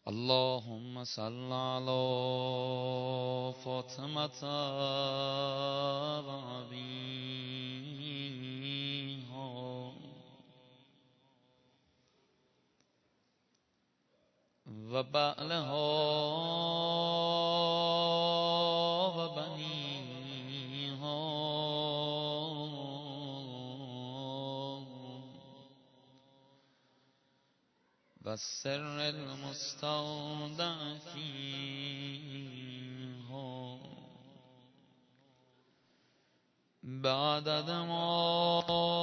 اللهم صل على فاطمة وأبيها وبعلها وبنيها والسر المستودع فيها بعدد ما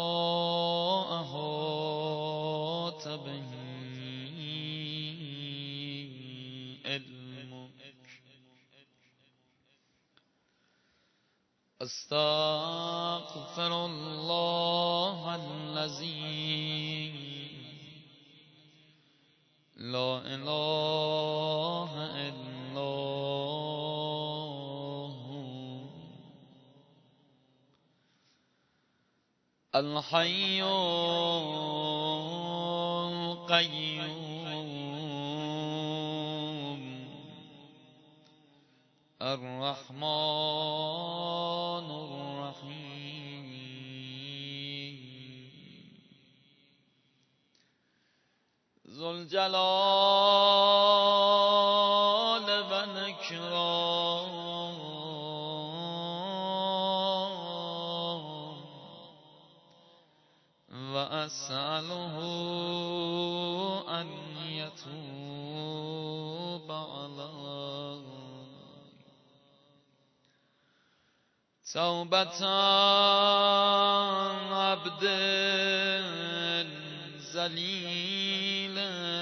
أحاط به علمك. استغفر الله الذي لا إله إلا هو الحي القيوم الرحمن الرحيم ذو الجلال والإكرام وأسأله أن يتوب علي توبة عبد ذليل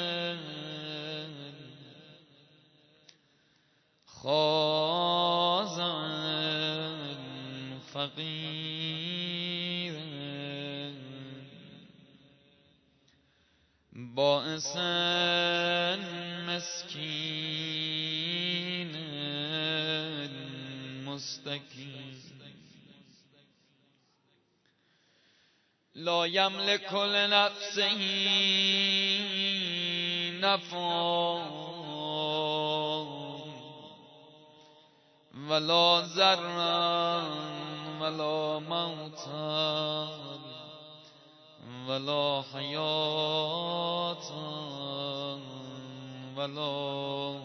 خاضع فقير بائس مسكين مستكين لا يملك لنفسه نفعا ولا ضرا ولا موتا ولا حياة ولا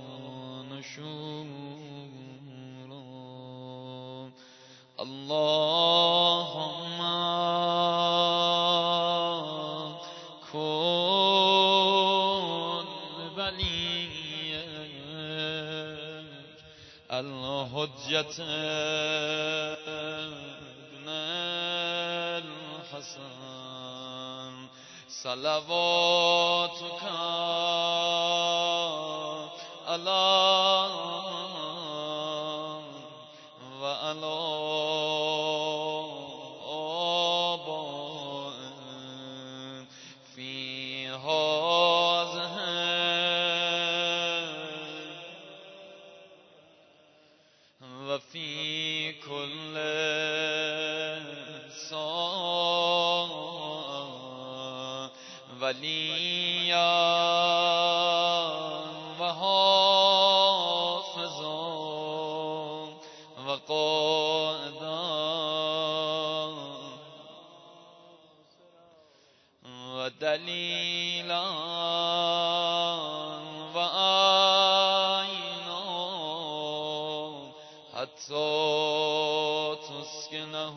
نشورا. اللهم كن وليك الحجة ابن الحسن صلواتك على وعلى آبائه في هذه وفي كل ساعة وليا وحافظا وقائدا ودليلا وعينا حتى تسكنه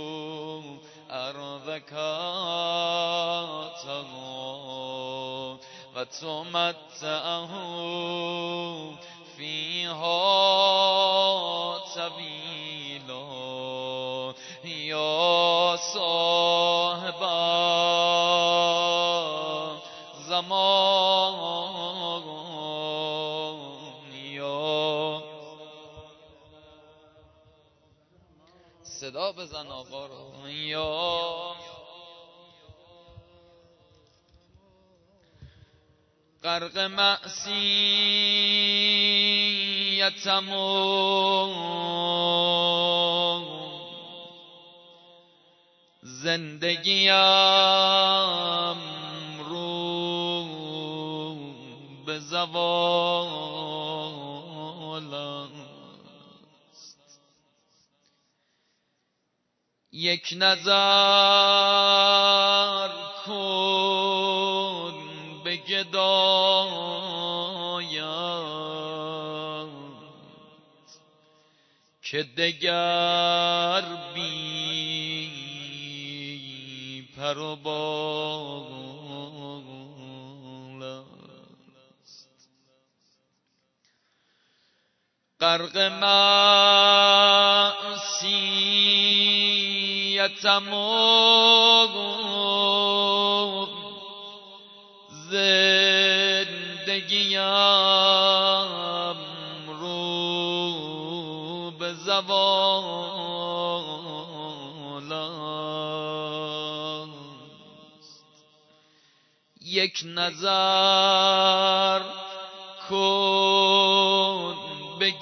أرضك وتمتعه فيها طويلا يا صاحب زمان یا صدا بزن آقا رو یا غرق معصیتم زندگیم رو به زوال است. یک نظر کن به گدایت که دگر بی پر و بال است. غرق معصیتم و زندگیم رو به زوال است. یک نظر کن به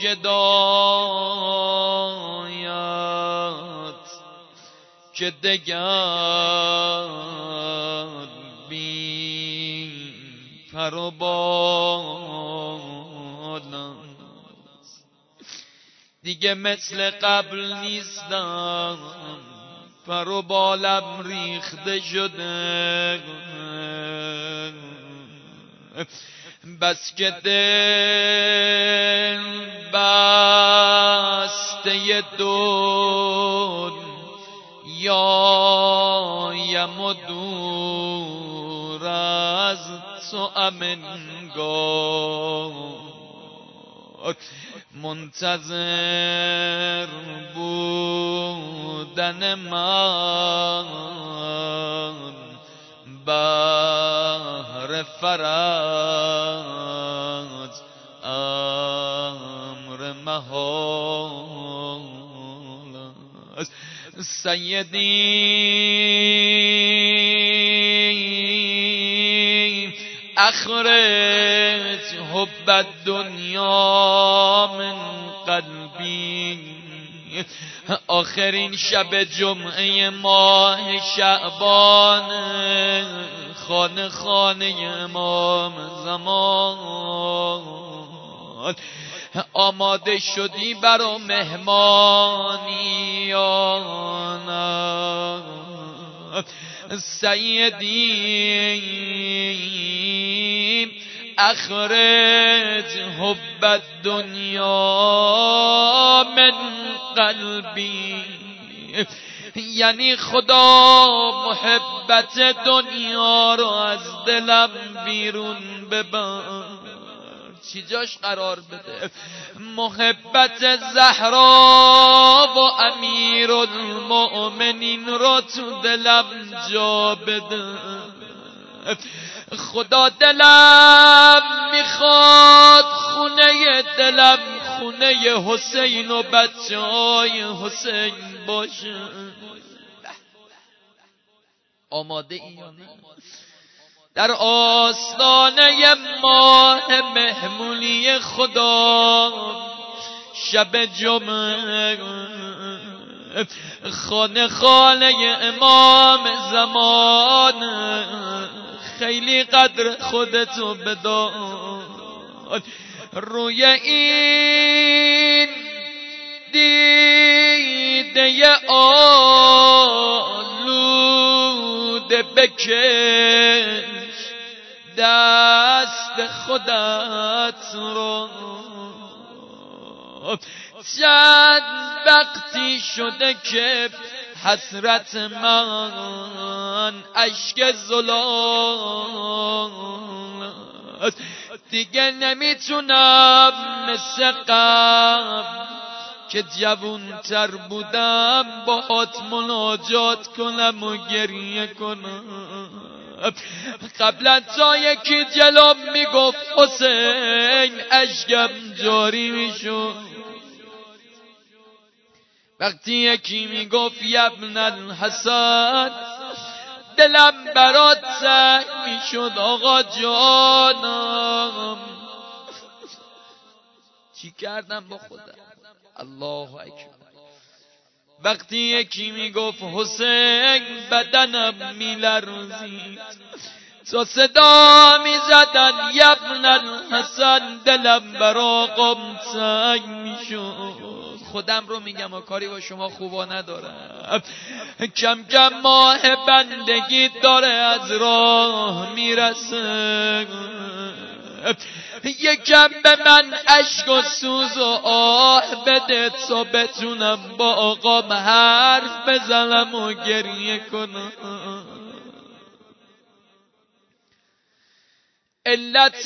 گدایت که دگر بی پر و بال است. دیگه مثل قبل نیستم، پر و بالم ریخته شده، بس که دل بسته دنیایم و دور از تو امنگار منتظر بودن من بهر فرج امر محال است. سیدی اخرج حب الدنیا من قلبی. آخرین شب جمعه ماه شعبان، خانه خانه امام زمان. آماده شدی برا مهمانی یا نه؟ سیدی اخرج حب الدنیا من قلبی. یعنی خدا محبت دنیا رو از دلم بیرون ببر، چی جاش قرار بده. محبت زهرا و امیر المؤمنین رو تو دلم جا بده. خدا دلم میخواد خونه دلم خونه حسین و بچه های حسین باشه. آماده ای یا نه؟ در آستانه ماه مهمونی خدا شب جمعه، خانه خانه امام زمان. خیلی قدر خودتو بدان، روی این دیده آلوده بکش دست خودت رو. چند وقتی شده که حسرت من اشک زلال، دیگه نمیتونم مثل قبل که جوونتر بودم باهات مناجات کنم و گریه کنم. قبلا تا یکی جلوم میگفت حسین اشکم جاری میشد، وقتی یکی میگفت ابن الحسن دلم برات سنگ میشد. آقا جانم چی کردم با خودم؟ الله اکبر. وقتی یکی میگفت حسین بدنم میلرزید، تا صدا می زدن یبن الحسن، دلم برا قم تنگ می شد. خودم رو میگم و کاری با شما خوبا ندارم. کم کم ماه بندگی داره از راه میرسه، یکم به من اشک و سوز و آه بده تا بتونم با آقام حرف بزنم و گریه کنم. علت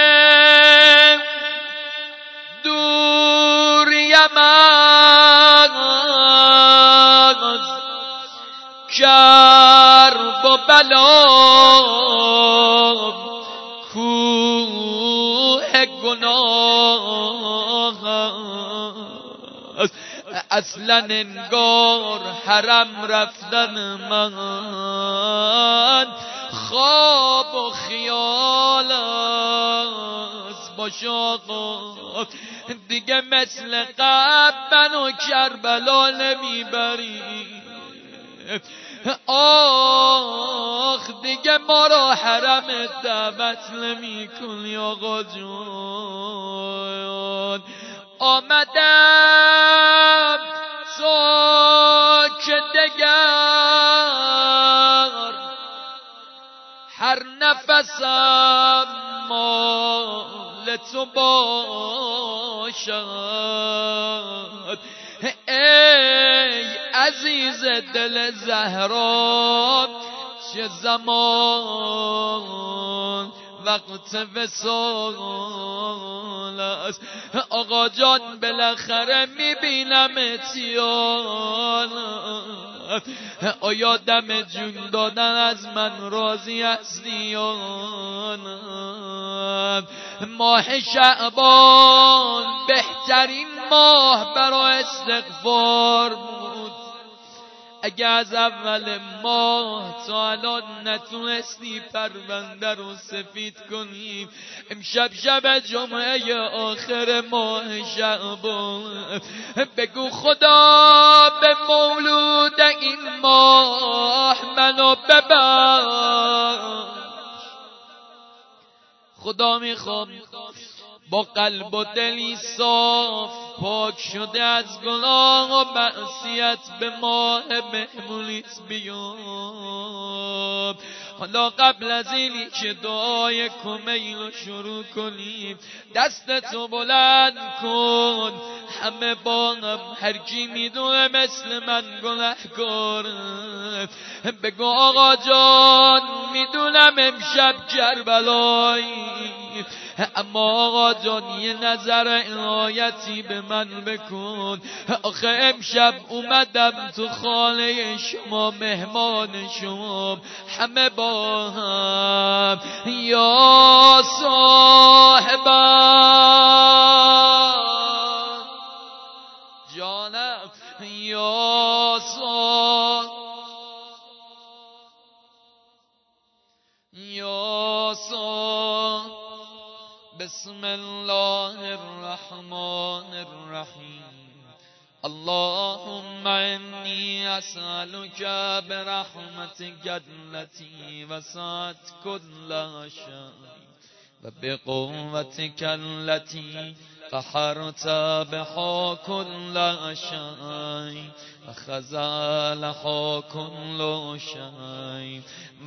دوریم از کرب و بلا، کوه گناه است. اصلا انگار حرم رفتن من خواب و خیال است. باش آقا دیگه مثل قبل منو کربلا نمیبری. آخ دیگه ما را حرم دعوت نمی کنی آقا جون. آمدم تا که دگر هر نفسم مال تو باشد. ای عزیز دل زهرا چه زمان وقت وصال است. آقا جان بالاخره میبینمت یا نه؟ آیا دم جون دادن از من راضی هستی یا نه؟ ماه شعبان بهترین ماه برای استغفار بود. اگه از اول ماه تا الان نتونستی پرونده رو سفید کنی، امشب شب جمعه آخر ماه شعبان بگو خدا به مولود این ماه منو ببخش. خدا میخوام با قلب و دلی صاف پاک شده از گناه و معصیت به ماه مهمونیت بیام. حالا قبل از اینی که دعای کمیل رو شروع کنیم دستتو بلند کن. همه با هم هر کی میدونه مثل من گناهکارم بگو آقا جان میدونم امشب کربلایی، اما آقا جان یه نظر عنایتی به من بکن. آخه امشب اومدم تو خانه شما مهمان شما، همه با هم یا صاحبا جانم یا بسم الله الرحمن الرحیم. اللهم انی اسألک برحمتک التي وسعت كل شيء وبقوتك التي قهرت بها كل شيء وخزلها كل شيء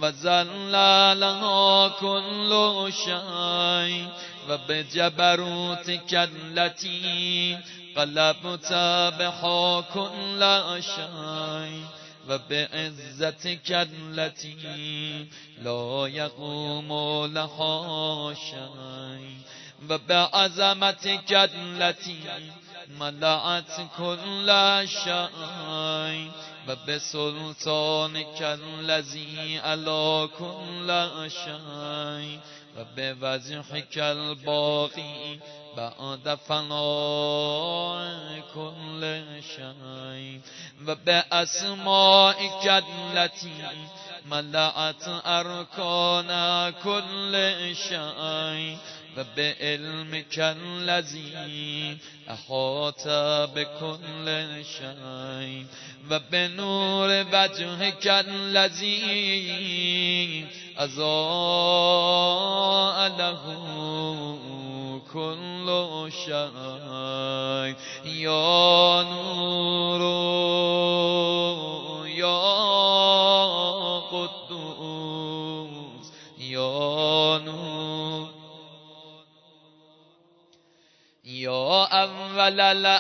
وذللها كل شيء وبجبروتك التي قلبت بها كل شيء وبعزتك التي لا يقوم لها شيء وبعظمتك التي ملأت كل شيء وبسلطانك الذي على كل شيء وبوجهك الباقي بعد فناء كل شيء وبأسمائك التي ملأت أركان كل شيء وبعلمك الذي أحاط بكل شيء وبنور وجهك الذي اضاء له كل شيء یا نور یا قدوس یا نور یا اول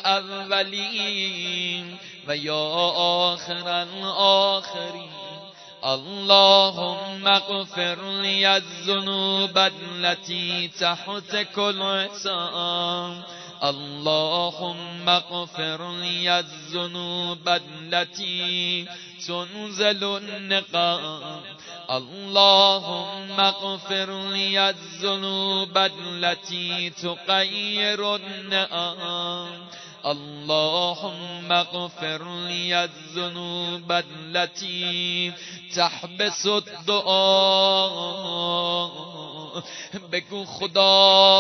الاولین و یا آخر الاخرین اللهم اغفر لي الذنوب التي تحت كل عصام اللهم اغفر لي الذنوب التي تنزل النقام اللهم اغفر لي الذنوب التي تغير النعم اللهم اغفر لي الذنوب التي تحبس الدعاء بگو خدا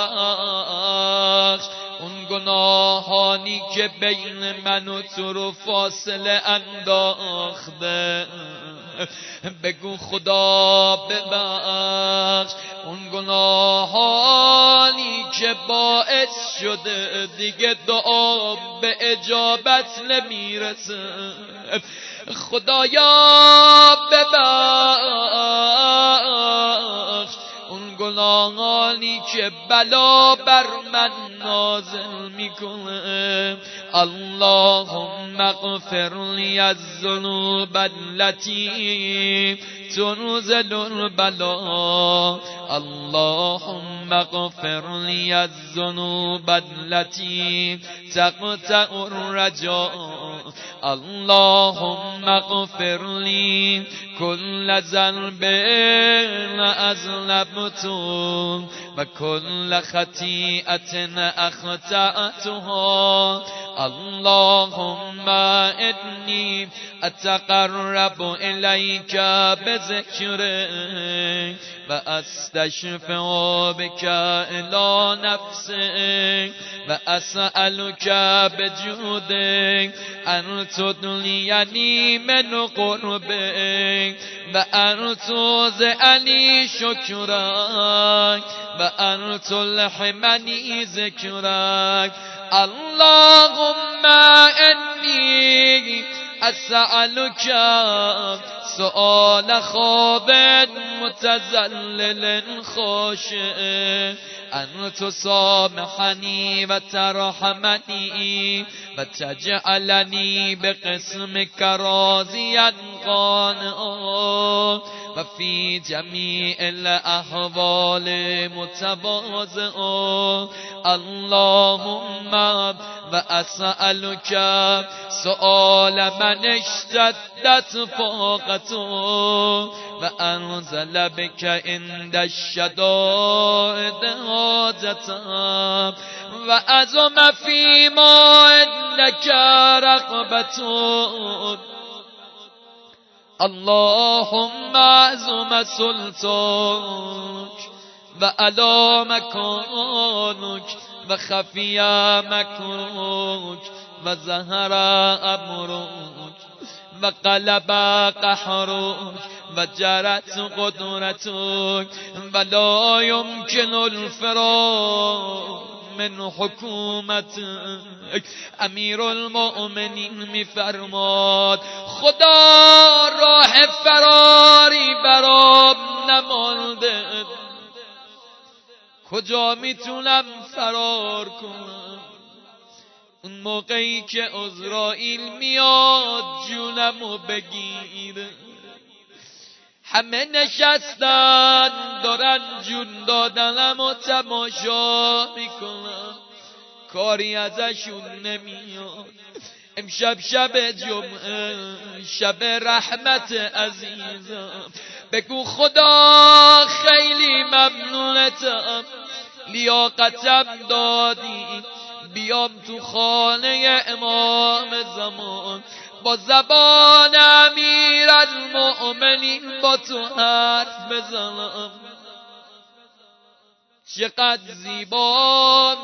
ببخش اون گناهانی که بین من و تو رو فاصله انداخته بگو خدا ببخش اون گناهانی که باعث شده دیگه دعا به اجابت نمیرسه خدایا ببخش اون گناهانی که بلا بر من نازل میکنه اللهم اغفر لي الذنوب التي تنزل البلاء اللهم اغفر لي الذنوب التي تقطع الرجاء اللهم اغفر لي كل ذنب أذنبته وكل خطيئة أخطأتها اللهم إني أتقرب إليك بذكرك وأستشفع بك إلى نفسك وأسألك بجودك أن تدليني من قربك وأن توزعني شكرك وأن تلحمني ذكرك اللهم إني أسألك سؤال خواب متذلل خاشع أن تسامحني وترحمني وتجعلني بقسمك راضيا قانعا وفي جميع الأحوال متواضعا اللهم وأسألك سؤال من اشتدت فاقته وأنزل بك عند الشدائد حاجته وأزم فيما عندك رغبته اللهم أعظم سلطانك وعلى مكانك وخفي مكرك وظهر أمرك وقلب قهرك وجرت قدرتك ولا يمكن الفرار من حکومتك امیر المؤمنین میفرماد خدا راه فراری برام نمانده کجا میتونم فرار کنم اون موقعی که عزرائیل میاد جونمو بگیره همه نشستن دارن جون دادنمو تماشا میکنن کاری ازشون نمیاد امشب شب جمعه شب رحمت عزیزم بگو خدا خیلی ممنونتم لیاقتم دادی بیام تو خانه امام زمان با زبان امیر المؤمنین با تو حرف بزنم چقدر زیبا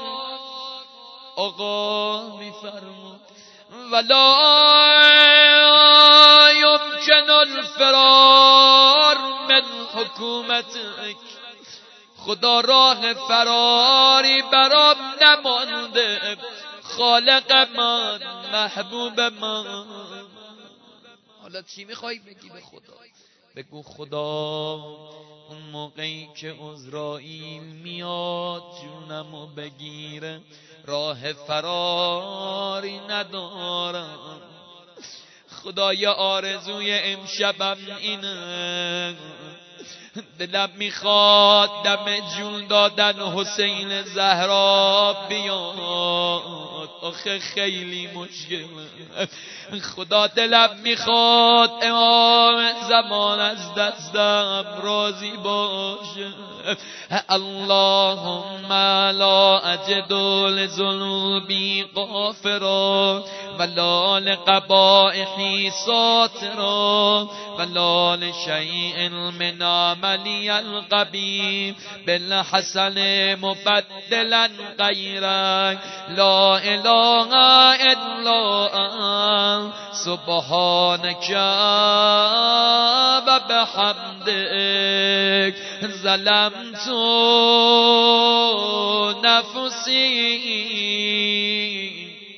آقا میفرمود ولا يمكن الفرار من حکومتک. خدا راه فراری برام نمانده، خالق من، محبوب من. حالا چی میخوای بگی به خدا؟ بگو خدا اون موقعی که عزرائیل میاد جونمو بگیره راه فراری ندارم. خدای آرزوی امشبم اینه، دلم میخواد دم جون دادن حسین زهرا بیاد، آخه خیلی مشکله. خدا دلم میخواد امام زمان از دستم راضی باشه. اللهم لا اجد لذنوبی غافرا ولا لقبائحی ساترا ولا لشیء من عملی القبیح بالحسن مبدلا غیرک لا اله الا انت سبحانک و بحمدک ظلمت نفسی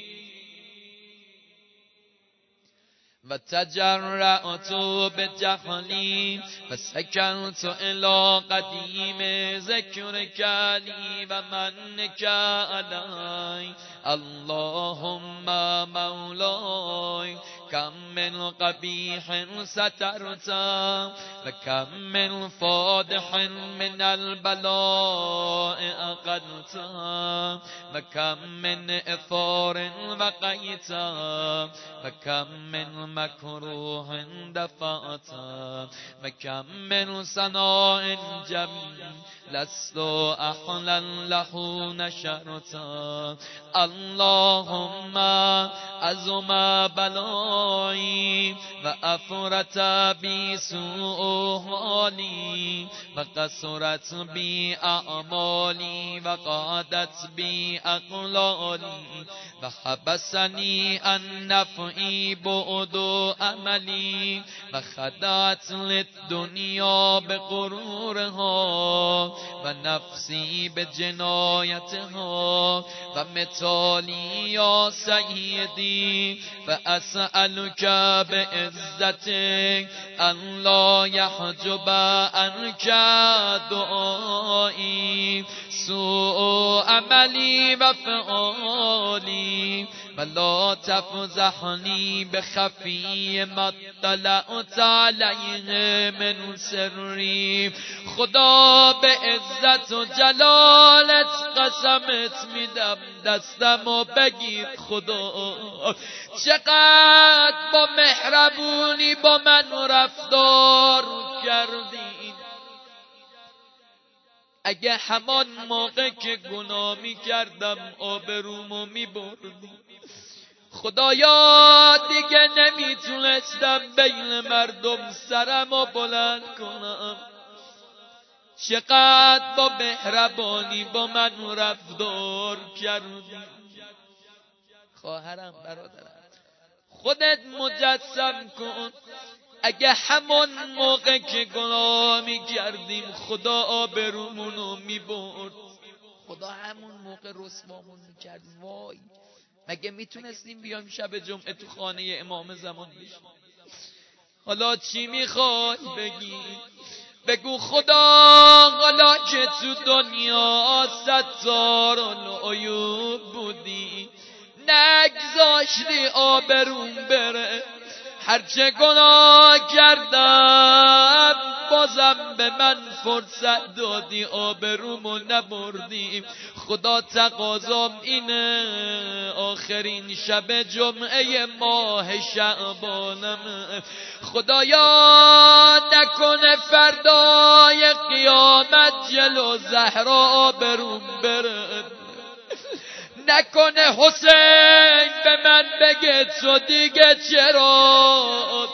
و تجرعت بجهلی و سکنت الی قدیم ذکرک لی و منک علی. اللهم مولای کم من قبیح سترت و کم من فادح من البلاء اقلت و کم من اثار وقیت و کم من مکروه دفعت و کم من ثناء جمیل لست احلا له نشرت. اللهم عظم بلایی و افرت بی سوء حالی و قصرت بی اعمالی و قادت بی اقلالی و حبسنی عن نفعی بعد عملی و خدعت للدنیا بغرورها و نفسی بجنایتها و متالی یا سیدی و اسألک بعزتک ان لا یحجب عنک دعایی سوء عملی و فعالی و لا تفضحنی بخفی ما اطلعت علیه من سری. خدا به عزت و جلالت قسمت میدم دستمو بگیر خدا. چقدر با مهربونی با من رفتار کردی. اگه همان موقع که گناه میکردم آبرومو میبردی خدایا، دیگه نمیتونستم بین مردم سرمو بلند کنم. چقدر با مهربانی با من رفتار کردی. خواهرم، برادرم، خودت مجسم کن اگه همون موقع که گناه میکردیم خدا آبرومونو میبرد، خدا همون موقع رسوامون میکرد. وای، مگه میتونستیم بیایم شب جمعه تو خانه امام زمان بشیم؟ حالا چی میخوای بگی؟ بگو خدا حالا که تو دنیا ستار العیوب بودی، نگذاشتی آبروم بره. هرچه گناه کردم بازم به من فرصت دادی، آبرومو نبردیم. خدا تقاضام اینه آخرین شب جمعه ماه شعبانم، خدایا نکنه فردای قیامت جلو زهرا آبروم بره، نکنه حسین به من بگه تو دیگه چرا،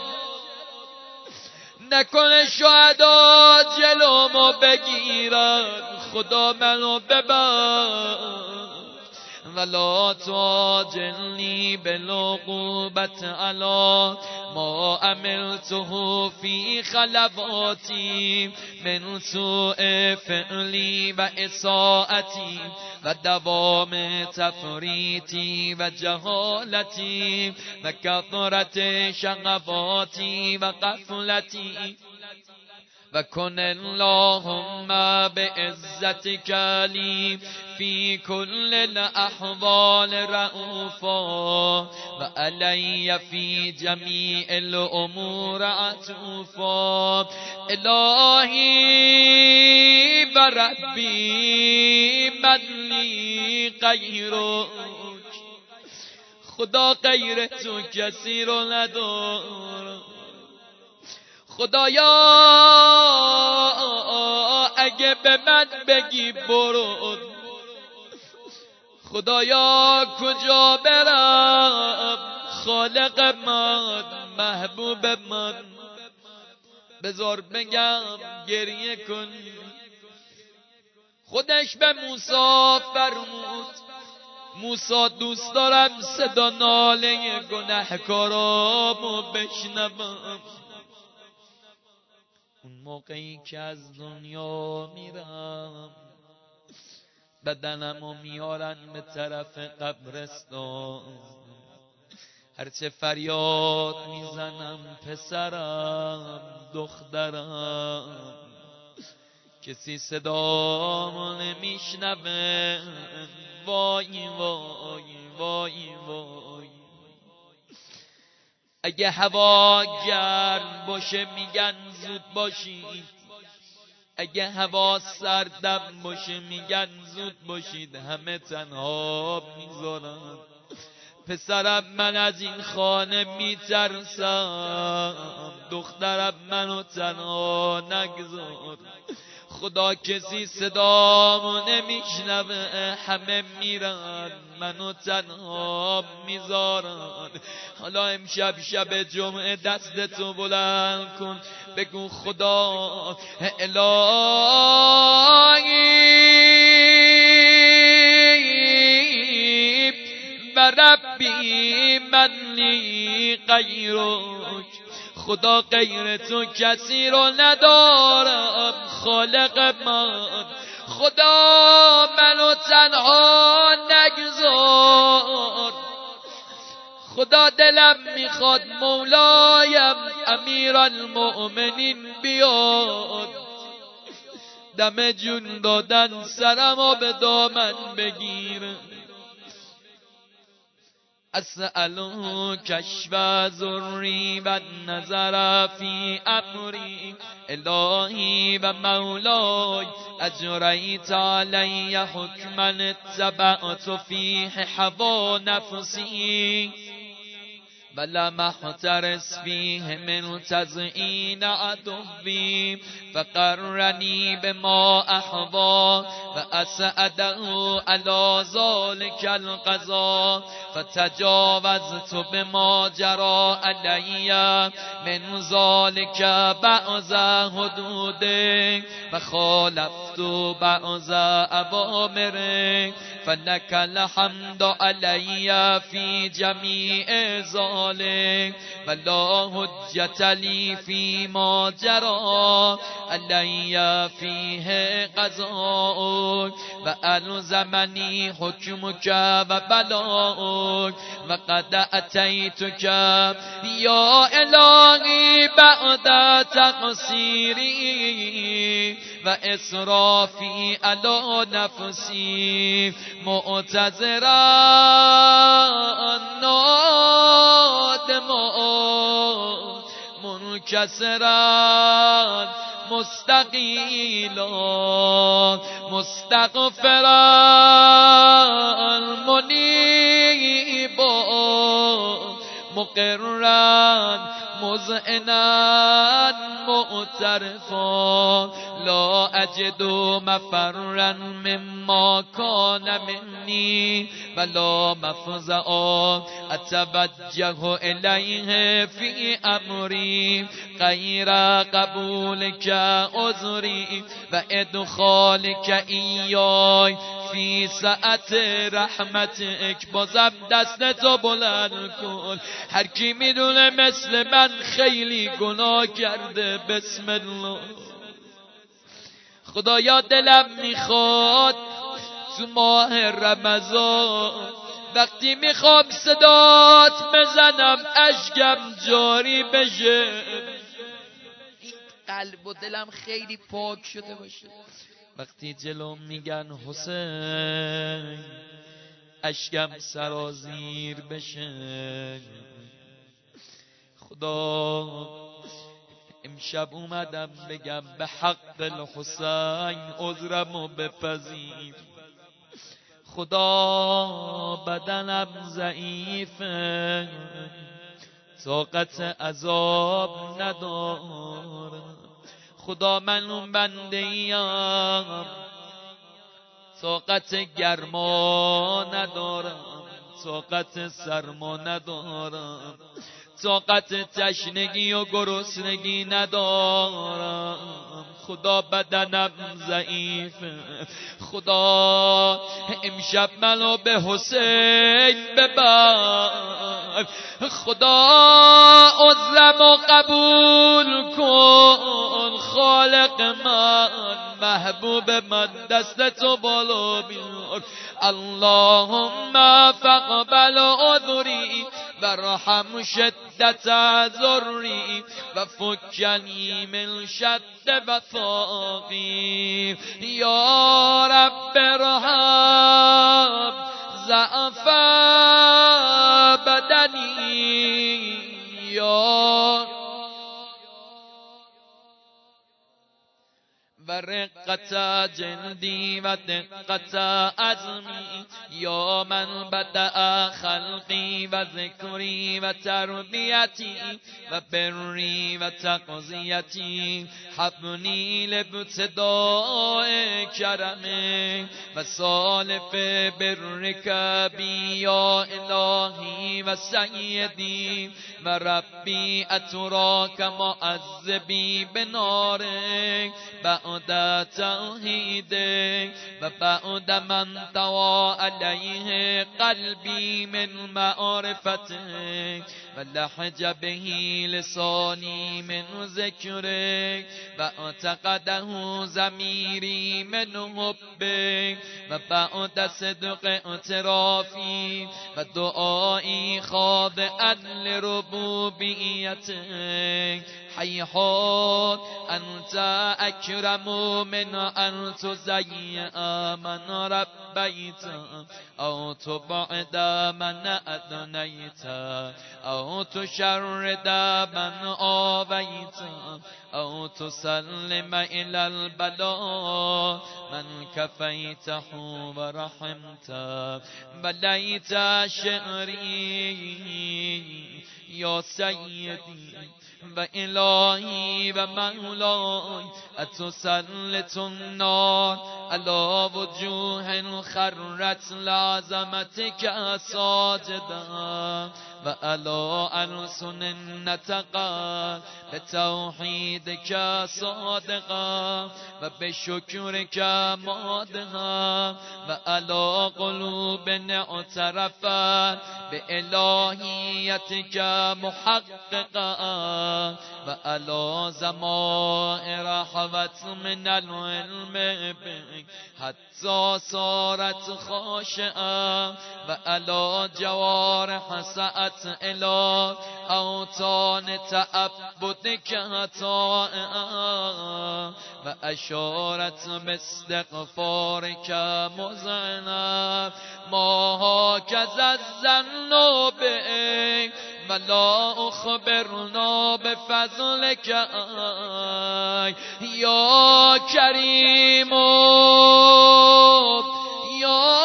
نکنه شهدا جلومو بگیرن. خدا منو ببخش ولا تعجلني بالعقوبة على ما عملته في خلواتي من سوء فعلي و اساءتي و دوام تفریطی و جهالتی و کثرت شقواتي و غفلتي وكن اللهم بعزتك لي في كل الأحوال رؤوفا وعلي في جميع الأمور عطوفا إلهي بربي من لي غيرك خدا غیر تو کسی رو ندارم خدایا اگه به من بگی برو خدایا کجا برم خالق من محبوب من بذار بگم گریه کن خودش به موسی فرمود موسی دوست دارم صدا ناله گناهکارامو بشنوم اون موقعی که از دنیا میرم بدنمو میارن به طرف قبرستان هرچه فریاد میزنم پسرم دخترم کسی صدامو نمیشنوه وای وای وای وای اگه هوا گرم باشه میگن زود باشید اگه هوا سردم باشه میگن زود باشید همه تنها میذارن پسرم من از این خانه میترسم دخترم منو تنها نگذار خدا کسی صدامو نمیشنوه همه میرن منو تنها میذارن حالا امشب شب جمعه دستتو بلند کن بگو خدا الهی و ربی من لی غیرک خدا غیر تو کسی رو ندارم خالق من خدا منو تنها نگذار خدا دلم میخواد مولایم امیرالمؤمنین بیاد دم جون دادن سرمو به دامن بگیر اسألو کشف ذری و نظر فی امری الهی و مولای اجریت علی حکما اتبعت فیه هوا نفسی ولم احترس فیه من تزیین عدوی فقرنی بما احوا و اسعده علی ذلک القضا فتجاوزت بما جرى علی من ذلک بعض حدوده و خالفت بعض اوامره فلک الحمد علی فی جمیع ذلك ولا حجت لی فی ما جرى علی فیه قضاءک و الزمنی حکمک و بلاءک و قد اتیتک یا الهی بعد تقصیری و اسرافی علی نفسی معتذرا نادما منکسرا مستقیلا مستغفرا منیبا مقرا مذعنا معترفا لا اجد مفرا مما كان مني ولا مفزعا اتوجه الیه فی امری غیر قبولک عذری و ادخالک ایای فی سعت رحمتک. بازم دست تو بلند کن. هر کی میدونه مثل من خیلی گناه کرده. بسم الله. خدایا دلم میخواد تو ماه رمضان وقتی میخوام صدات بزنم اشکم جاری بشه، قلب و دلم خیلی پاک شده باشه. وقتی جلو میگن حسین اشکم سرازیر بشه. خدا امشب اومدم بگم به حق الحسین عذرمو بپذیر. خدا بدنم ضعیفه طاقت عذاب ندارم. خدا من اون بنده ایم طاقت گرما ندارم، طاقت سرما ندارم، طاقت تشنگی و گرسنگی ندارم. خدا بدنم ضعیفه. خدا امشب منو به حسین ببر. خدا عذرمو قبول کن. خالق من، محبوب من، دستتو بالا بیار. اللهم فاقبل عذری وارحم شدت ذری و فکنی من شد وثاقی. یا رب ارحم ضعف بدنی یا و رقت جلدی و دقت عظمی. یا من بدأ خلقی و ذکری و تربیتی و بری و تقضیتی. حبنی لابتداء کرمه و سالف برک بی یا الهی و سیدی و ربی اتراک معذبی بنارک بعد توحیدک و بعد من طوى علیه قلبی من معرفتک و لحج بهی لسانی من ذکرک و اعتقده ضمیری من حبک و بعد صدق اعترافی و دعایی خاضعا لربوبیتک. حیحات انت اکرم من ان تضیع من ربیت او تبعد من ادنیت او تشرد من آویت او تسلم الى البلاء من کفیته و رحمت. بلیت شعری یا سیدی و الهی و مولای اتسلط النار علی وجوه خرت لعظمتک ساجدا و علی السن نطقا بتوحیدک صادقا و بشکرک مادها و علی قلوب اعترفت بإلهیتک محققا و علی ضمائر حوت من العلم بک حتی صارت خاشعا و علی جوارح سعت الی اوطان تعبدک طائعا و اشارت باستغفارک مذعنا. ما هکذا الظن بک ولا اخبرنا بفضلک یا کریم یا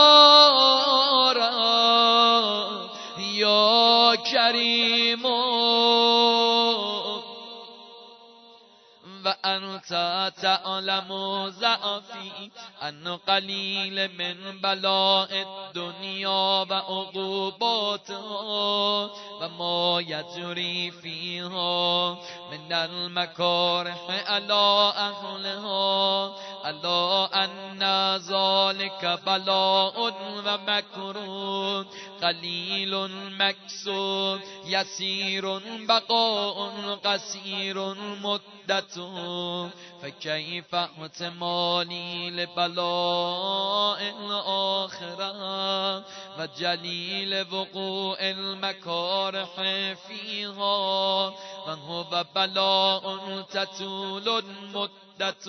رب یا کریم و انت تعلم ضعفی ان قلیل من بلاء الدنیا و عقوباتها و ما یجری فیها من المکارح علی اهلها الا ان ذلك بلاء و مکروه قلیل مکسور یسیر بقاء قصیر مدت فکیف احتمالی لبلاء الاخره و جلیل وقوع المکارح فیها و هو بلاء تطول المدت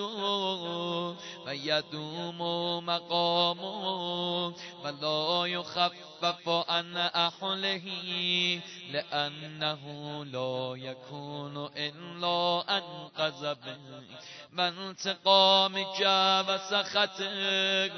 و یدوم مقامه و لا یخفف عن اهله لانه لا یکون الا عن غضب و انتقامک و سخطک.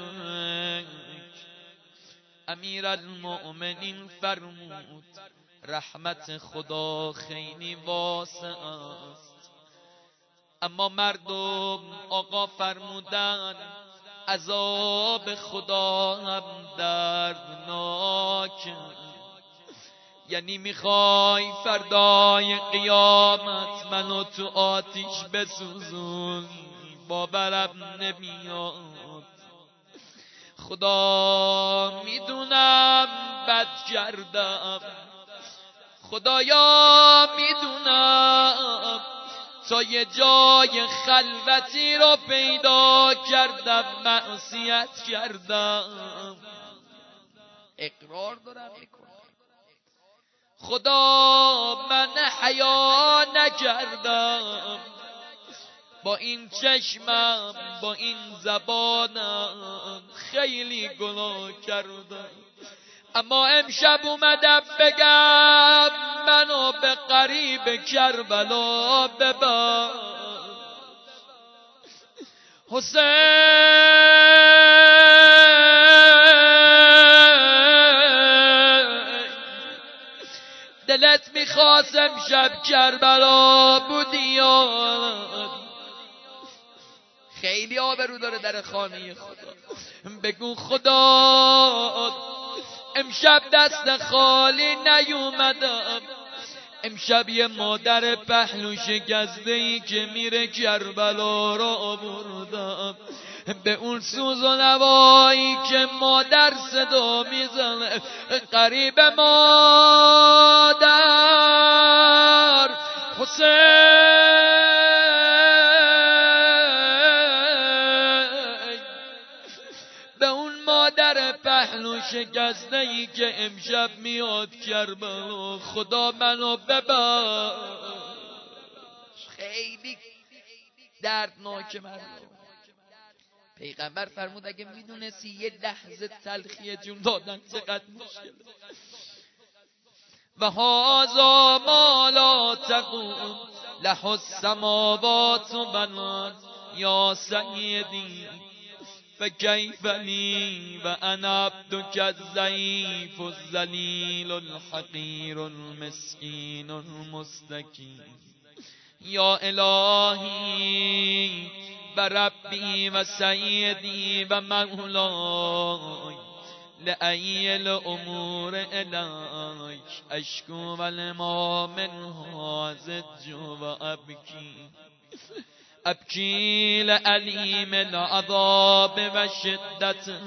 امیر المؤمنین فرمود رحمت خدا خیلی واسع است، اما مردم آقا فرمودن عذاب خدا هم دردناک. یعنی میخوای فردای قیامت منو تو آتیش بسوزون، باورم نمیاد. خدا میدونم بد کردم، خدایا میدونم تا یه جای خلوتی رو پیدا کردم معصیت کردم، اقرار دارم میکنم. خدا من حیا نکردم، با این چشمم با این زبانم خیلی گناه کردم، اما امشب اومدم بگم منو به قریب کربلا ببر. حسین دلت میخواست امشب کربلا بودی یا خیلی آبرو داره در خانه خدا. بگو خدا امشب دست خالی نیومدم، امشب یه مادر پهلو شکسته‌ای که میره کربلا رو آوردم. به اون سوز و نوایی که مادر صدا میزنه قریب مادر حسین در پهلو شکسته‌ای که امشب میاد کربلا خدا منو ببخش. خیلی دردناکه مردم. پیغمبر فرمود اگه میدونستی یه لحظه تلخی جون دادن چقدر مشکله. و هذا ما لا تقوم له السماوات والارض یا سیدی فكيف لي وأنا عبدك الضعيف الذليل الحقير المسكين المستكين. يا إلهي بربي وسيدي ومولاي لأي الأمور إليك أشكو والما منها زج وأبكي أبكي لأليم العذاب وشدته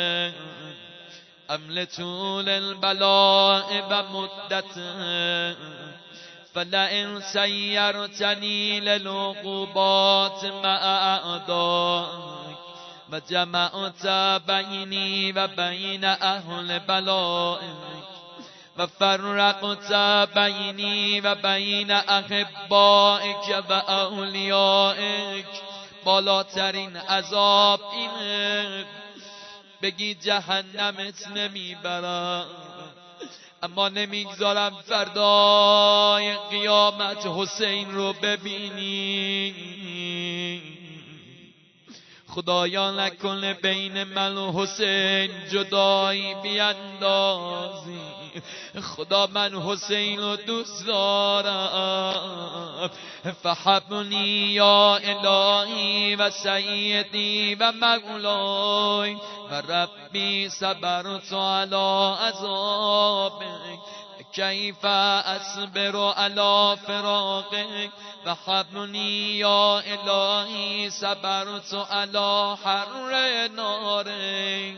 أم لطول البلاء ومدته فلئن سيرتني للعقوبات مع أعدائك وجمعت بيني وبين أهل بلائك وفرقت بینی و بین احبائک و اولیائک. بالاترین عذاب اینه بگی جهنمت نمیبرم، اما نمیگذارم فردای قیامت حسین رو ببینی. خدایا نکنه بین من و حسین جدایی بیندازی. خدا من حسین رو دوست دارم. فحبنی یا الهی و سیدی و مولای و ربی صبرت علی عذابک کیف اصبر علی فراقک و حبنی یا الهی صبرت علی حر نارک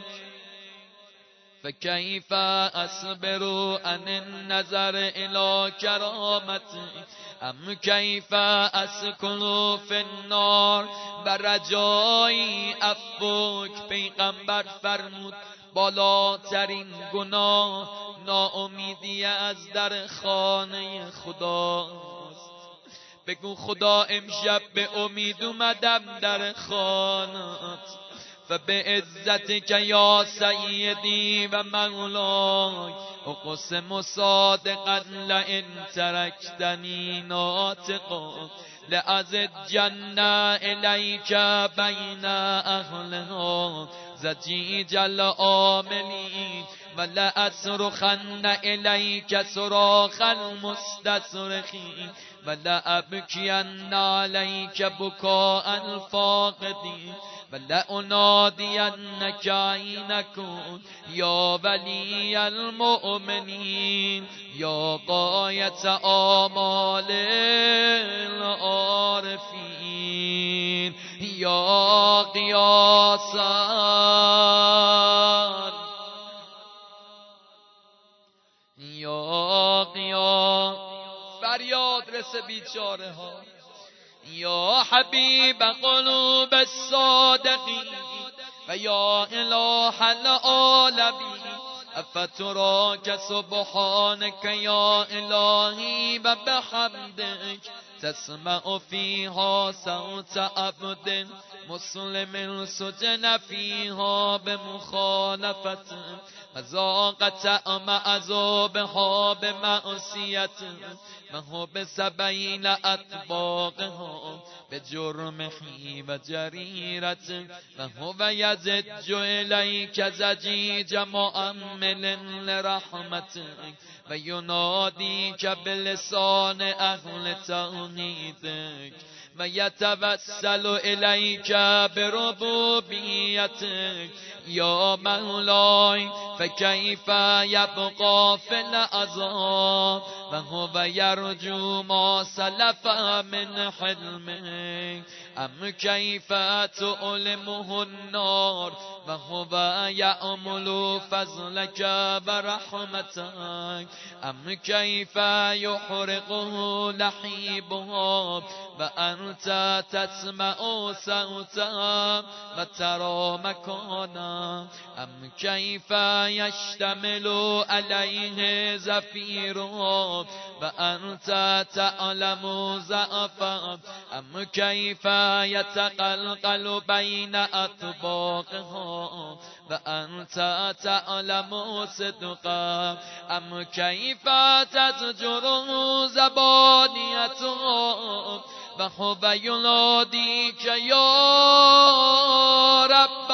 فكيف أصبر عن النظر إلى كرامتك ام كيف أسكن في النار برجای عفوک. پیغمبر فرمود بالاترین گناه ناامیدی از در خانه خداست. بگو خدا امشب به امید اومدم در خانت فبعزتك یا سیدی و مولاي اقسم صادقا لئن ترکتنی ناطقا لأزجن الیک بین اهلها زجیج العاملین ولأصرخن الیک صراخ المستصرخین ولأبکین علیک بکاء الفاقدین ولأنادینک عینکم یا ولی المؤمنین یا غایت آمال العارفین یا قیاسا یا قیاس. فریاد رس بیچاره ها. یا حبیب قلوب الصادقین و یا اله العالمین افتراک سبحانک یا الهی و بحمدک تسمع فیها صوت عبد مسلم سجن فیها بمخالفت وذاق طعم عذابها بمعصیت و حبس بین اطباقها بجرمه و جریرت و هو یزج الیک زجیج مؤمل لرحمتک و ینادیک بلسان اهل توحیدک و یتوسل الیک بربوبیتک یا مولاي فكيف يبقى في العذاب وهو يرجو ما سلف من حلمه ام كيف تؤلمه النار وهو يأمل فضلك ورحمتك ام كيف يحرقه لحيبها وأنت تسمع صوتا وترى مكانا ام كيف يشتمل عليه زفيرها وأنت تعلم ضعفا ام كيف يتقلقل بين أطباقها وأنت تعلم صدقا ام كيف تزجره زبانيتها وهو يناديك يا رب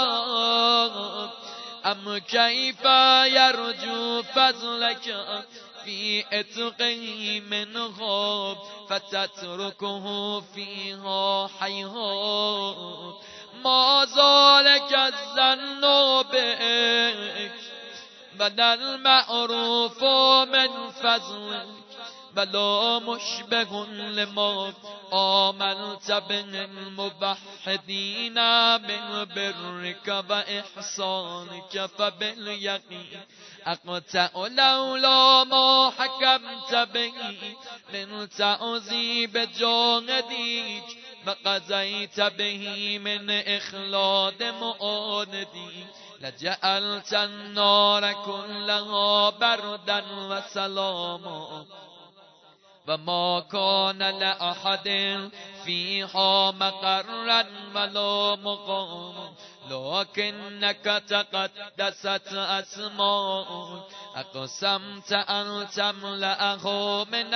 ام كيف يرجو فضلك في اتقه منها فتتركه فيها حيها ما ذلك الظن بك ولا المعروف من فضلك ولا مشبه لما آمنت به الموحدين من برك وإحسانك فباليقين أقطع لولا ما حكمت به من تعذيب جاهديك وقضيت به من إخلاد معانديك لجعلت النار كلها بردا وسلاما وما كان لأحد فيها مقرا ولا مقاما لكنك تقدست أسماؤك أقسمت أن تملأه من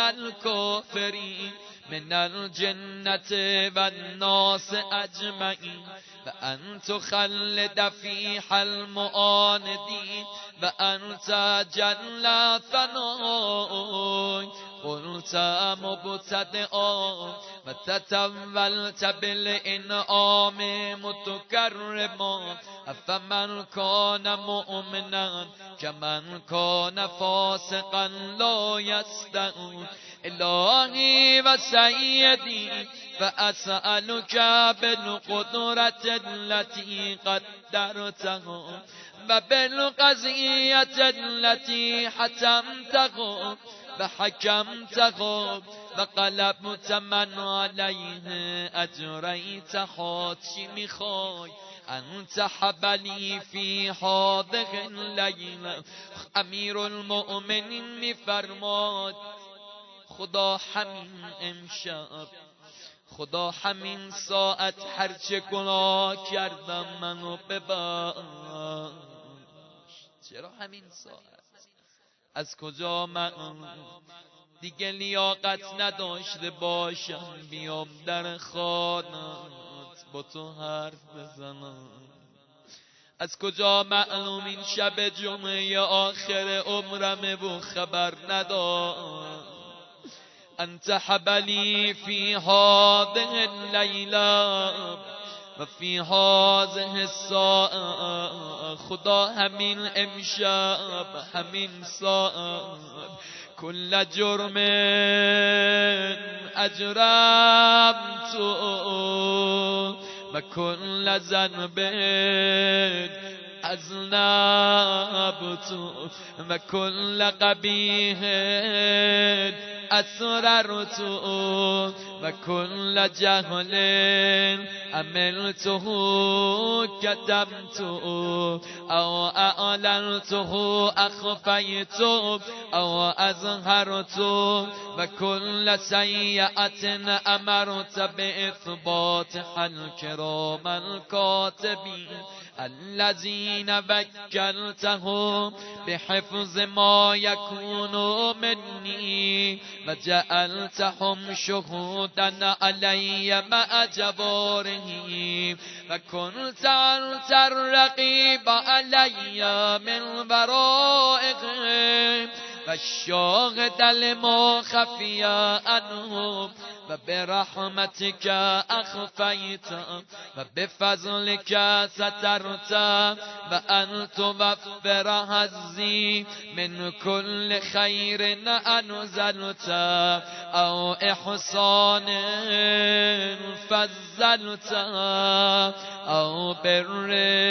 الكافرين من الجنة والناس أجمعين وأن تخلد فيها المعاندين وأنت جل ثناء قلت مبتدئا وتتولت بالإنعام متكرما أفمن كان مؤمنا كمن كان فاسقا لا يستوي إلهي وسيدي فأسألك بالقدرة التي قدرتها وبالقضية التي حتمتها وحكمته وقلبت من عليه أجريت خاطي میخوای أنت حبلی في هذه الليلة. امیر المؤمنین میفرماد خدا همین امشب، خدا همین ساعت هرچه گناه کردم منو ببخش. چرا همین ساعت؟ از کجا من دیگه لیاقت نداشته باشم بیام در خانت با تو حرف بزنم؟ از کجا معلوم این شب جمعه آخر عمرمه و خبر ندارم؟ انت حبلی فی هذه اللیله و فی هذه الساعه. خدا همین امشب، همین ساعت، کل جرم اجرمت و کل ذنب اذنبت و کل قبیح اسررت و کل جهل عملته كتمت او اعلنته اخفیت او اظهرت و کل سیئة امرت باثباتها الكرام الكاتبین الذين وكلتهم بحفظ ما يكون مني وجعلتهم شهودا علي مع جبارهم وكنت أنت الرقيب علي من ورائهم والشاهد لما خفي عنهم وبرحمتك أخفيت وبفضلك سترت وأن توفر هزي من كل خير أنزلت أو إحسان فزلت أو بر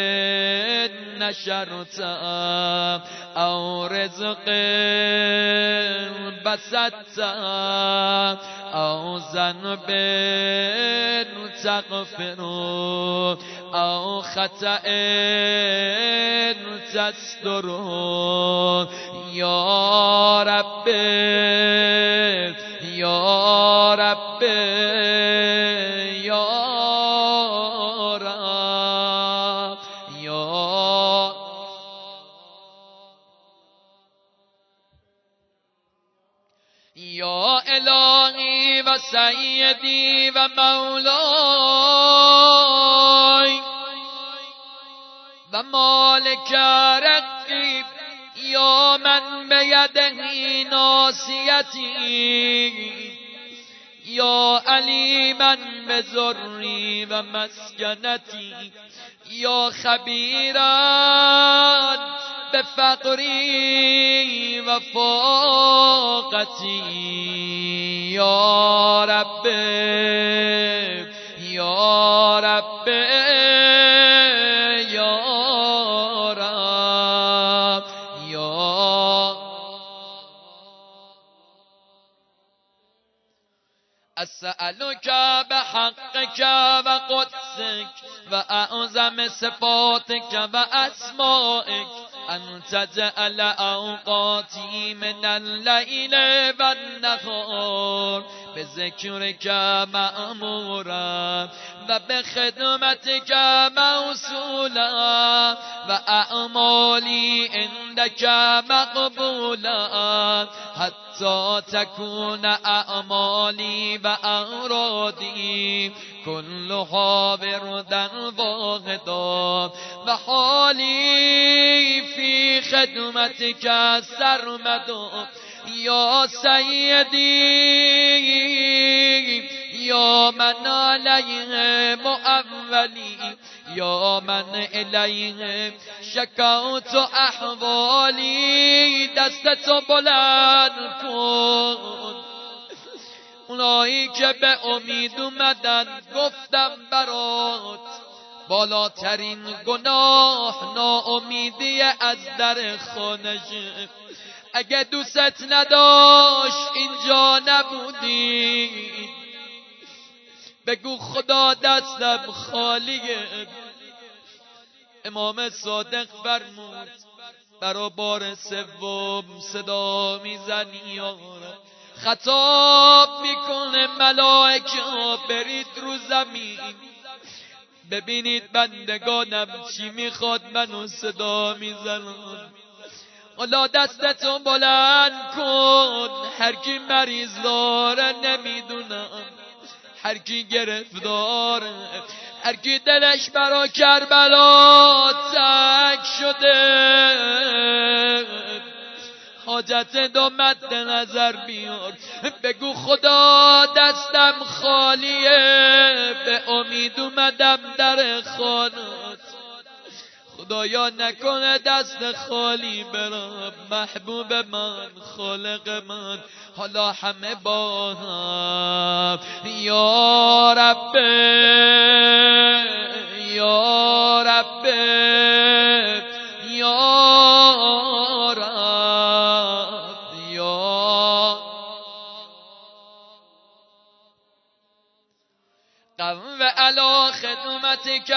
نشرت أو رزق بسطت أو ذنب تغفر أو خطأ تستر يا رب يا رب يا رب يا إلهي وسيدي ومولاي ومالك رقيب يا من بيده ناصيتي يا عليما بزري ومسكنتي يا خبيرا بفقري وفاقتي يا رب يا رب يا رب يا أسألك بحقك وقدسك وأعظم صفاتك وأسمائك أن تجعل أوقاتي من الليل والنهار بذكرك مأمورا وبخدمتك موصولا وأعمالي عندك مقبولا حتى حتی تکون اعمالی و ارادی كلها بردا واحدا و حالی فی خدمتك سرمدا یا سیدی یا من علیه مؤولی یا من الیه شکوت احوالی دستتو بلند کن. اونایی که به امید اومدن گفتم برات بالاترین گناه ناامیدی از در خانشه. اگه دوست نداشت اینجا نبودی بگو خدا دستم خالیه. امام صادق فرمود برا بار سوم صدا میزنی یا رب. خطاب میکنه ملائکه برید رو زمین ببینید بندگانم چی میخواد منو صدا میزنن. حالا دستتو بلند کن. هر کی مریض داره نمیدونم، هر کی گرفتاره، هر کی دلش برا کربلا تنگ شده حاجت دو مد نظر بیار. بگو خدا دستم خالیه به امید اومدم در خانت. خدایا نکنه دست خالی برم. محبوب من خالق من حالا همه با هم یا رب یا رب یا رب یا قوم علی خدمتک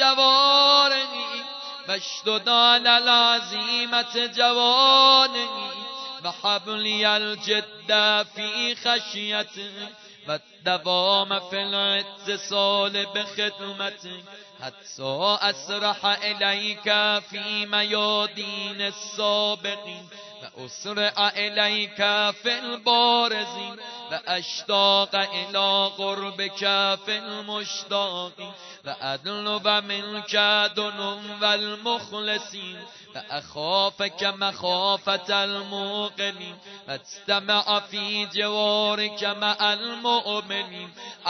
جوارنی واشدد علی العزیمت جوانی و حبلی الجد فی خشیتک و الدوام فی الاتصال بخدمتک حتی اسرح الیک فی میادین السابقین و اسرع الیک فی البارزین و اشتاق الی قربک فی المشتاقین و اطلب منک دنو المخلصین و اخافک مخافة الموقنین و استمع فی جوارک مع المؤمنین.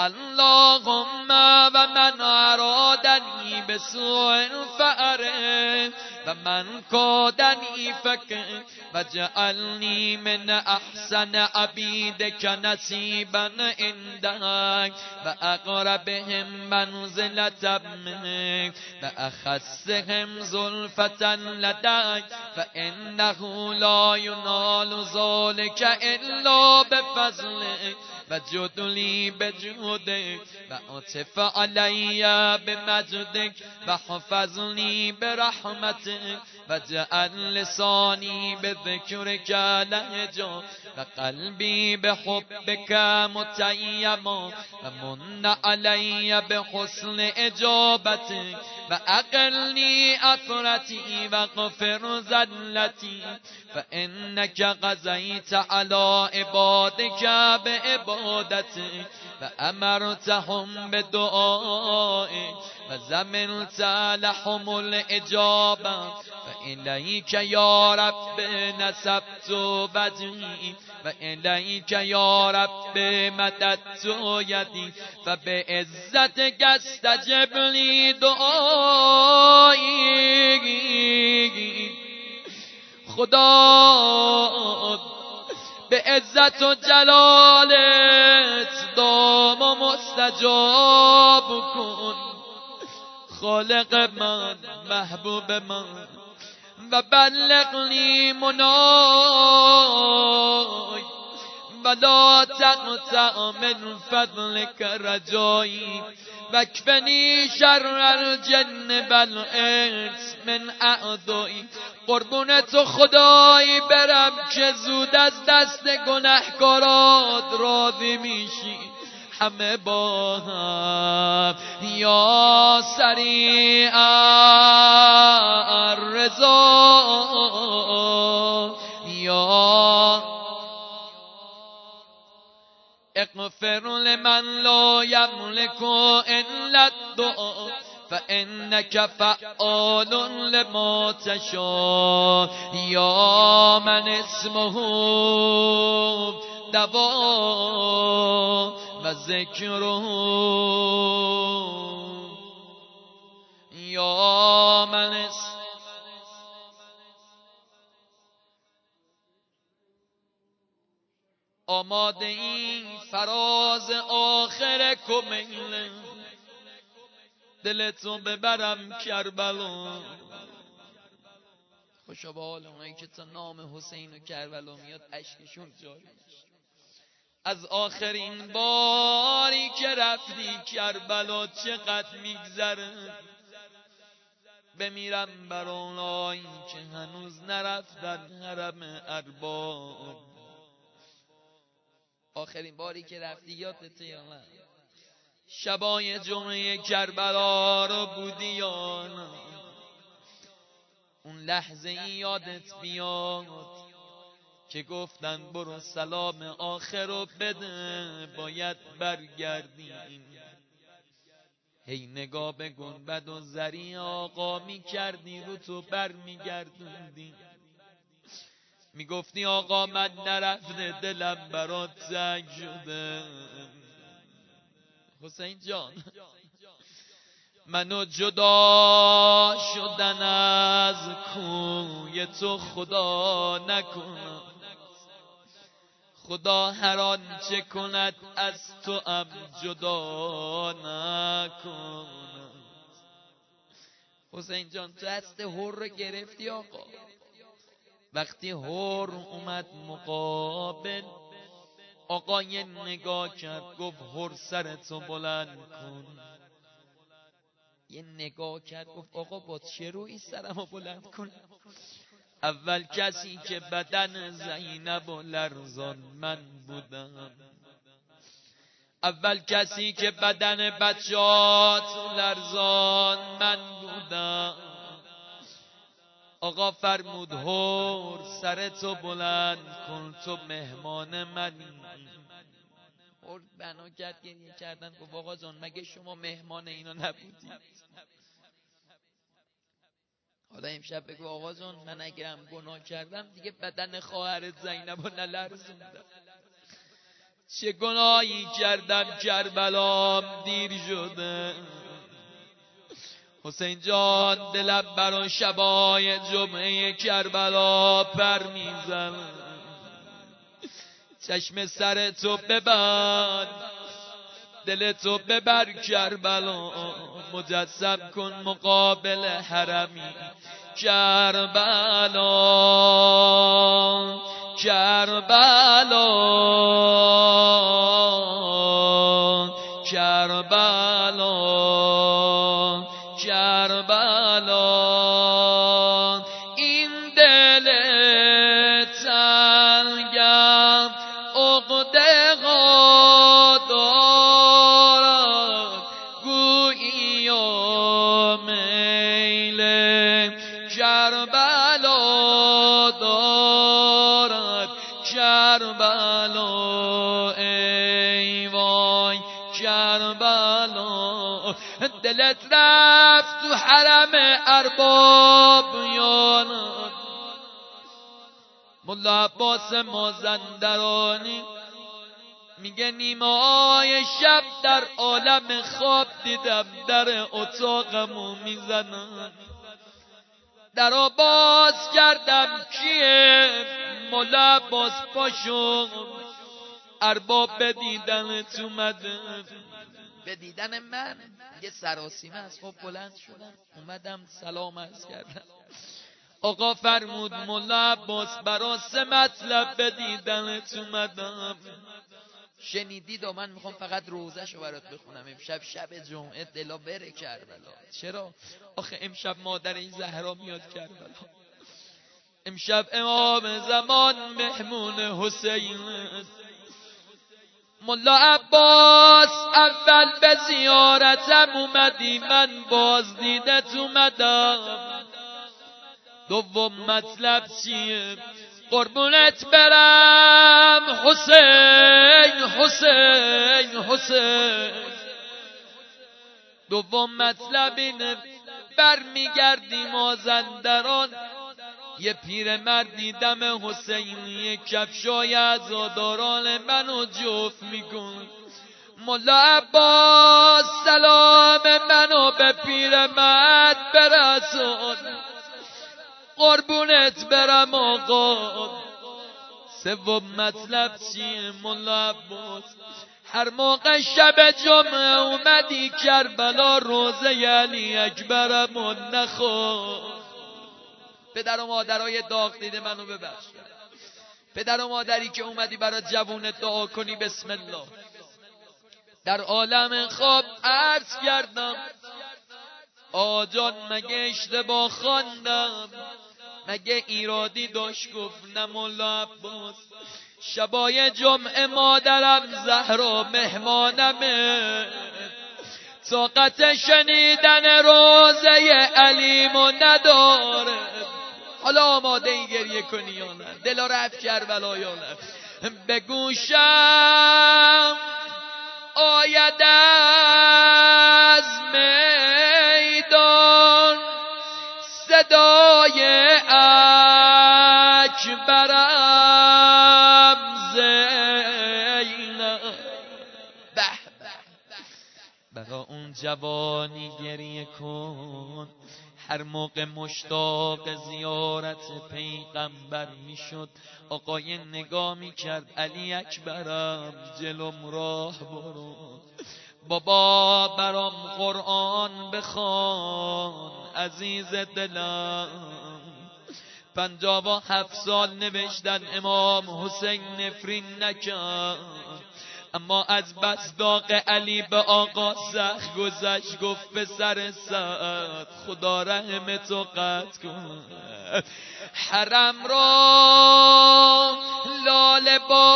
اللهم و من ارادنی بسوء فأره و من کادنی فکر و جعلنی من احسن عبیدک نصیبا عندک و اقربهم منزلة منک و اخصهم زلفة لدک فانه لا ینال ذلک الا بفضلک و جدلی بجودک و عطف علی بمجدک و حفظنی برحمتک و جعل لسانی بذکرک لهجا و قلبی بحبک متیما و من علی بحسن اجابتک و اقلنی اثرتی و غفر زلتی فانک قضیت علی عبادک بعبادتک و امرتهم بدعائک و زمنت لهم الاجابه و الیک یا رب نسبت وجهی و الیک یا رب مددت یدی و به عزتک استجب لی دعایی. خدا به عزت و جلالت دام و مستجاب کن. خالق من محبوب من و بلغنی منای و لا تقطع من فضلک رجایی و کفنی شر الجن والانس من اعدایی. قربون تو خدایی برم که زود از دست گنهکارات راضی میشی. همه با هم یا سریع الرضا یا اغفر لمن لا يملك الا الدعاء فإنك فعال لما تشاء یا من اسمه دوا و ذکره یا من آماده این فراز آخر کمیل دلتو ببرم کربلا. خوشا به حال اونایی که تا نام حسین و کربلا میاد اشکشون جاری میشه. از آخرین باری که رفتی کربلا چقدر میگذره، بمیرم بر اونایی که هنوز نرفتن حرم ارباب. آخرین باری که رفتی یادت یا نه؟ شبای جمعه کربلا رو بودی یا نه؟ اون لحظه ای یادت بیاد که گفتن برو سلام آخر رو بده باید برگردیم. هی نگاه به گنبد و زری آقا می کردی رو تو بر می گردوندی، می گفتی آقا من نرفته دلم برات تنگ شده. حسین جان منو جدا شدن از کوی تو خدا نکنم، خدا هر آنچه کند از تو ام جدا نکنم. حسین جان تو دست هور رو گرفتی آقا. وقتی هور اومد مقابل آقا یه نگاه کرد گفت هور سرتو بلند کن. یه نگاه کرد گفت آقا با چه روی سرمو بلند کن؟ اول کسی که بدن زینب و لرزان من بودم، اول کسی که بدن بچه‌هات لرزان من بودم. آقا فرمود هور سرتو بلند کن تو مهمان منی. هور بنا کرد گریه کردن گفت آقا جان مگه شما مهمان اینا نبودید؟ حالا امشب بگو آقا جان من اگرم گناه کردم دیگه بدن خواهرت زینب رو نلرزوندم. چه گناهی کردم کربلام دیر شده. حسین جان دلم برای شبای جمعه کربلا پر میزن. چشم سر تو ببند دل تو ببر کربلا، مجسم کن مقابل حرمی کربلا کربلا کربلا کربلا. این دل تنگم عقده ها دارد گویی و میل کربلا دارد کربلا. ای وای کربلا دلت رفت تو حرم ارباب یا نه؟ ملا عباس مازندرانی میگه نیمه‌های شب در عالم خواب دیدم در اتاقمو میزنن. درو باز کردم کیه؟ ملا عباس پاشو ارباب به دیدنت اومده. به دیدن من یه سراسیمه از خواب بلند شدم اومدم سلام عرض کردم. آقا فرمود ملا عباس برا 3 مطلب به دیدنت اومدم. شنیدید و من میخوام فقط روزشو برات بخونم. امشب شب جمعه دلا بره کربلا. چرا؟ آخه امشب مادر این زهرا میاد کربلا. امشب امام زمان مهمون حسین. ملا عباس اول به زیارتم اومدی من باز دیدت اومدم. دوم مطلب چیه؟ قربونت برم حسین حسین حسین. دوم مطلب اینه برمیگردی مازندران، یه پیرمرد دیدم حسینی کفشای عزاداران منو جفت میکن. مولا عباس سلام منو به پیرمرد برسون، قربونت برم آقا. سوم مطلب چیه مولا عباس؟ هر موقع شب جمعه اومدی کربلا روزه علی اکبرمو نخور. پدر و مادرای داغ دیده منو ببخش. پدر و مادری که اومدی برای جوونت دعا کنی بسم الله. در عالم خواب عرض کردم آجان مگه اشتباه خواندم؟ مگه ایرادی داشت؟ گفت نه مولا عباس، شبای جمعه مادرم زهرا مهمانمه، طاقت شنیدن روزه علیمو نداره. حالا آماده ای گریه کنی یا نه؟ دلا رفت کربلا یا نه؟ به گوشم آید از میدان صدای اکبرم زینب. برا اون جوانی گریه کن. هر موقع مشتاق زیارت پیغمبر میشد آقای نگاه میکرد علی اکبرم جلوم راه برو، بابا برام قرآن بخوان عزیز دلم. 57 سال نوشتن امام حسین نفرین نکرد، اما از بس داغ علی به آقا سخت گذشت. گفت به سر سعد خدا رحم تو قطع کن، حرم را لاله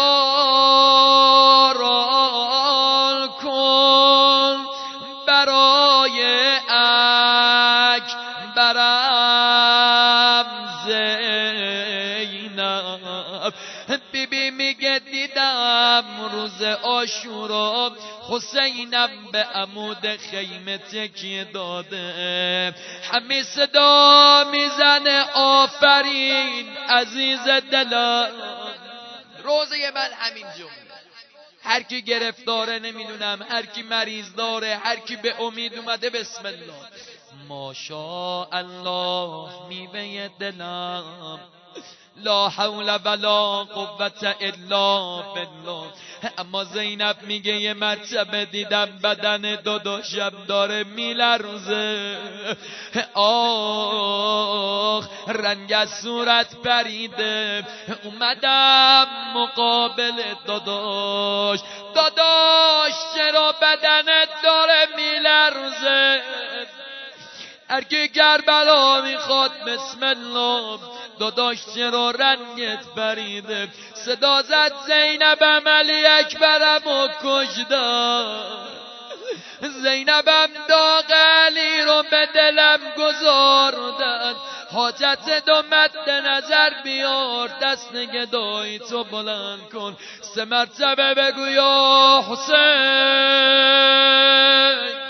باران کن برای اکبرم زینب. بیبی میگه دیدم روز عاشورا حسینم به عمود خیمه تکیه داده، همه صدا میزنه آفرین عزیز دلم. روزه من همین جمله. هر کی گرفتاره نمیدونم، هر کی مریض داره، هر کی به امید اومده بسم الله. ماشاءالله میوه دلم، لا حول ولا قوة الا بالله. اما زینب میگه یه مرتبه دیدم بدن داداشم داره میلرزه، آخ رنگ از صورت پریده. اومدم مقابل داداش، داداش چرا بدنت داره میلرزه؟ هر کی کربلا میخواد بسم الله. داداش چرا رنگت پریده؟ صدا زد زینبم علی اکبرم و کشدم. زینبم داغ علی رو به دلم گذاردن. حاجت دو مد نظر بیار، دست نگهداری تو بلند کن، 3 مرتبه بگو یا حسین.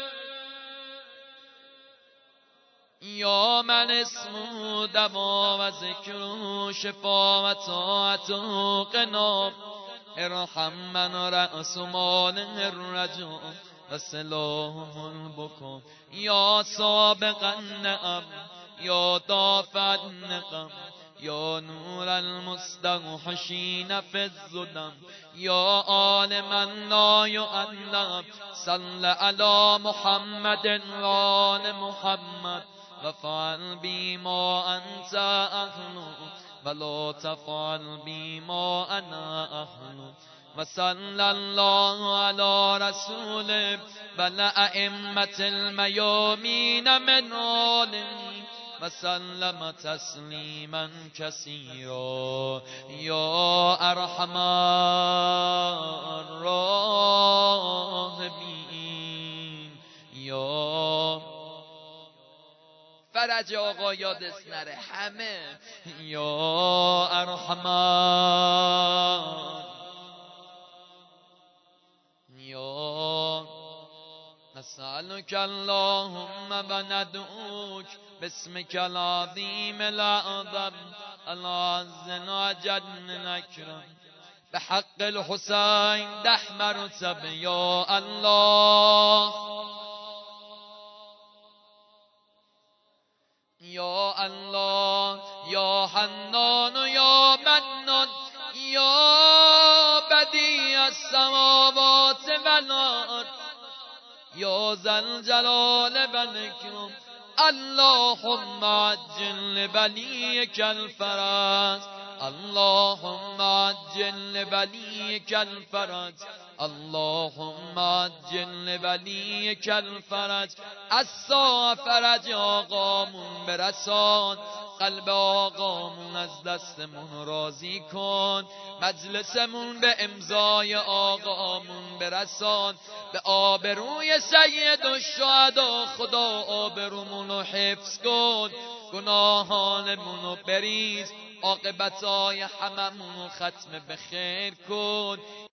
یا من اسمو دوا و ذکر و شفا و طاعت و قنا، ارحم من رأس مال الرجا و سلاح بکن. یا سابق النعم یا دافع النقم یا نور المستوحشین فی الظلم یا آل من لا یعلم. صل علی محمد و آل محمد وفعل بی ما انت اهل ولا تفعل بی ما انا اهل. و صلی الله علی رسول و لأئمة المیامین من آله و سلم تسلیما کثیرا. یا ارحم الراحمین. یا فرج آقا یادش نره. همه یا ارحمان یا نسألك اللهم و ندعوك باسمك العظيم الأعظم العز الأجل الأكرم بحق الحسين 10 مرتبه یا الله یا الله یا حنان و یا منان یا بدیع السماوات والارض یا ذا الجلال والاکرام اللهم عجل لوليك الفرج اللهم عجل لوليك الفرج اللهم عجل لوليك الفرج الساعة فرج آقامون برسان قلب آقامون از دستمون راضی کن مجلسمون به امضای آقامون برسان به آبروی سید الشهدا خدا آبرومونو حفظ کن گناهانمونو بریز عاقبتای هممونو ختم به خیر کن